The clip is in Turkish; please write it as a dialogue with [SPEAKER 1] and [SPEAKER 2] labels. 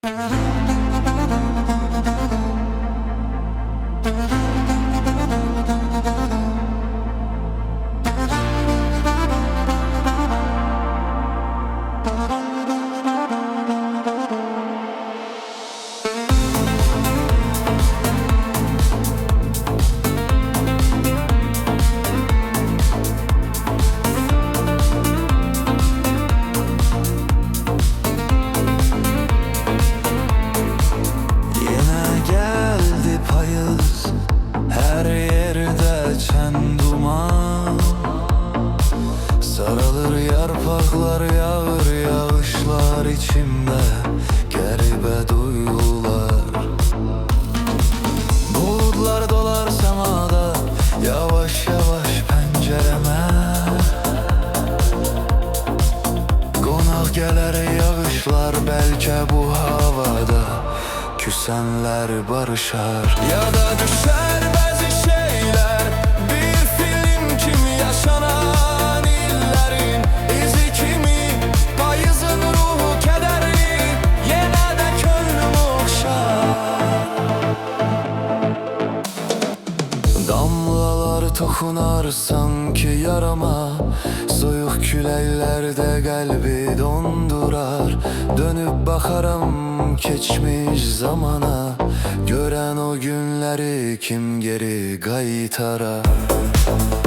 [SPEAKER 1] Her yerde çen duman, sarılır yarpaklar, yağır yağışlar, içimde geribe duygular. Bulutlar dolar semada, yavaş yavaş pencereme. Konak gelir yağışlar, belki bu havada küsenler barışar. Ya da düşer bazı şeyler, bir film kimi yaşanan illerin izi kimi. Payızın ruhu kederli, yine de könlüm okşar. Damlalar tokunar sanki yarama, soyuq küləklerde kalbi dondurar. Dönüp bakarım geçmiş zamana, gören o günleri kim geri qaytarar?